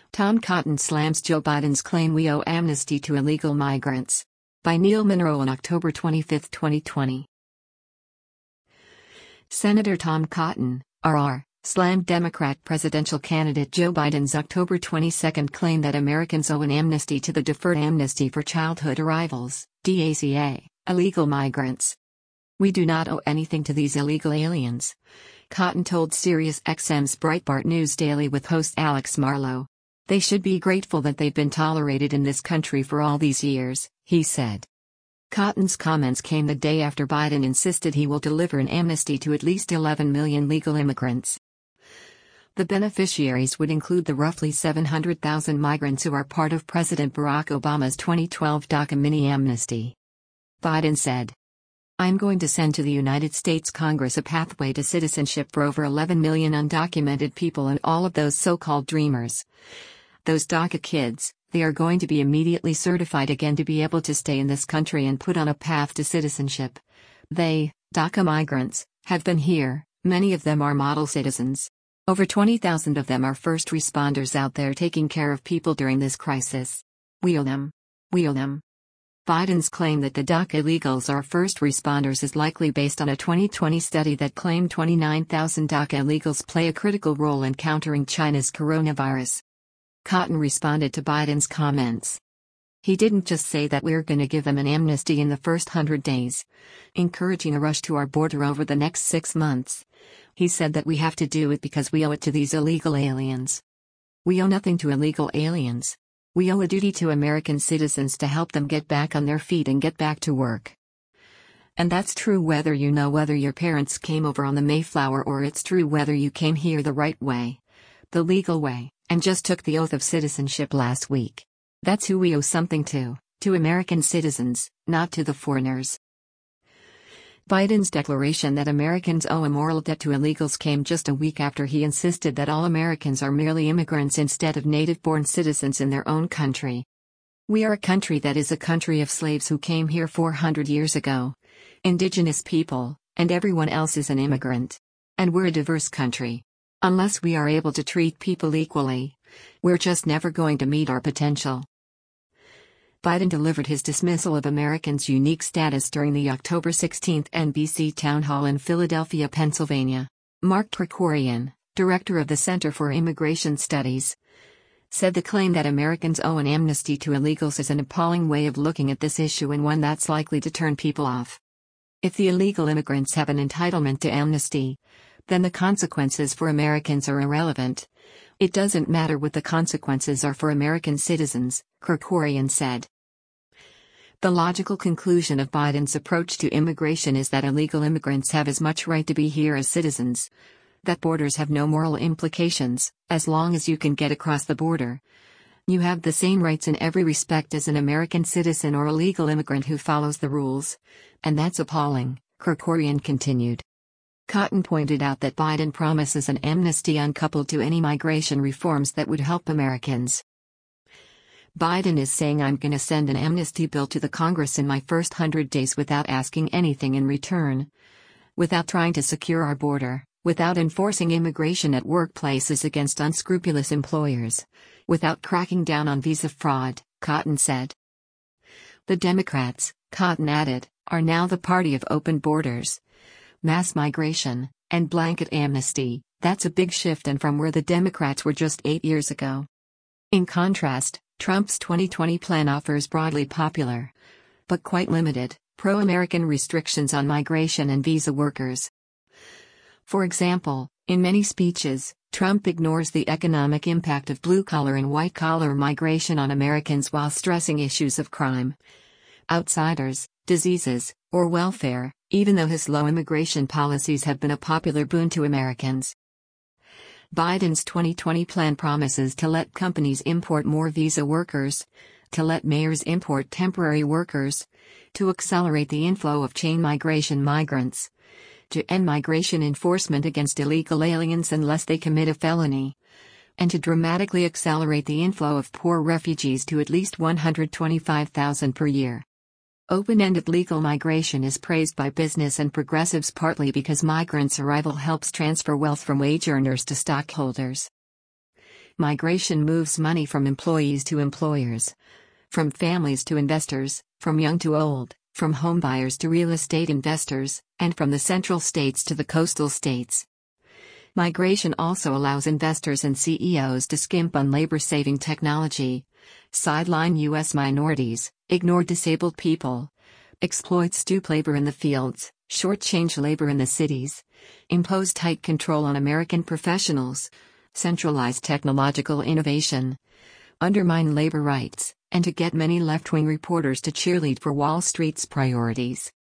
Tom Cotton slams Joe Biden's claim we owe amnesty to illegal migrants. By Neil Monroe on October 25, 2020. Senator Tom Cotton, RR, slammed Democrat presidential candidate Joe Biden's October 22 claim that Americans owe an amnesty to the Deferred Amnesty for Childhood Arrivals, DACA, illegal migrants. "We do not owe anything to these illegal aliens," Cotton told SiriusXM's Breitbart News Daily with host Alex Marlow. "They should be grateful that they've been tolerated in this country for all these years," he said. Cotton's comments came the day after Biden insisted he will deliver an amnesty to at least 11 million legal immigrants. The beneficiaries would include the roughly 700,000 migrants who are part of President Barack Obama's 2012 DACA mini-amnesty. Biden said, "I'm going to send to the United States Congress a pathway to citizenship for over 11 million undocumented people and all of those so-called dreamers. Those DACA kids, they are going to be immediately certified again to be able to stay in this country and put on a path to citizenship. They, DACA migrants, have been here, many of them are model citizens. Over 20,000 of them are first responders out there taking care of people during this crisis. We owe them. We owe them." Biden's claim that the DACA illegals are first responders is likely based on a 2020 study that claimed 29,000 DACA illegals play a critical role in countering China's coronavirus. Cotton responded to Biden's comments. He didn't just say that we're going to give them an amnesty in the first 100 days, encouraging a rush to our border over the next 6 months. He said that we have to do it because we owe it to these illegal aliens. "We owe nothing to illegal aliens. We owe a duty to American citizens to help them get back on their feet and get back to work. And that's true whether you know whether your parents came over on the Mayflower or it's true whether you came here the right way, the legal way, and just took the oath of citizenship last week. That's who we owe something to American citizens, not to the foreigners." Biden's declaration that Americans owe a moral debt to illegals came just a week after he insisted that all Americans are merely immigrants instead of native-born citizens in their own country. "We are a country that is a country of slaves who came here 400 years ago, indigenous people, and everyone else is an immigrant. And we're a diverse country. Unless we are able to treat people equally, we're just never going to meet our potential." Biden delivered his dismissal of Americans' unique status during the October 16 NBC town hall in Philadelphia, Pennsylvania. Mark Krikorian, director of the Center for Immigration Studies, said the claim that Americans owe an amnesty to illegals is an appalling way of looking at this issue and one that's likely to turn people off. If the illegal immigrants have an entitlement to amnesty, then the consequences for Americans are irrelevant. It doesn't matter what the consequences are for American citizens, Krikorian said. The logical conclusion of Biden's approach to immigration is that illegal immigrants have as much right to be here as citizens. That borders have no moral implications, as long as you can get across the border. You have the same rights in every respect as an American citizen or a legal immigrant who follows the rules. And that's appalling, Krikorian continued. Cotton pointed out that Biden promises an amnesty uncoupled to any migration reforms that would help Americans. Biden is saying I'm going to send an amnesty bill to the Congress in my first 100 days without asking anything in return. Without trying to secure our border, without enforcing immigration at workplaces against unscrupulous employers, without cracking down on visa fraud, Cotton said. The Democrats, Cotton added, are now the party of open borders, mass migration, and blanket amnesty. That's a big shift and from where the Democrats were just 8 years ago. In contrast, Trump's 2020 plan offers broadly popular, but quite limited, pro-American restrictions on migration and visa workers. For example, in many speeches, Trump ignores the economic impact of blue-collar and white-collar migration on Americans while stressing issues of crime, outsiders, diseases, or welfare, even though his low immigration policies have been a popular boon to Americans. Biden's 2020 plan promises to let companies import more visa workers, to let mayors import temporary workers, to accelerate the inflow of chain migration migrants, to end migration enforcement against illegal aliens unless they commit a felony, and to dramatically accelerate the inflow of poor refugees to at least 125,000 per year. Open-ended legal migration is praised by business and progressives partly because migrants' arrival helps transfer wealth from wage earners to stockholders. Migration moves money from employees to employers, from families to investors, from young to old, from homebuyers to real estate investors, and from the central states to the coastal states. Migration also allows investors and CEOs to skimp on labor-saving technology, sideline U.S. minorities, ignore disabled people, exploit stoop labor in the fields, shortchange labor in the cities, impose tight control on American professionals, centralize technological innovation, undermine labor rights, and to get many left-wing reporters to cheerlead for Wall Street's priorities.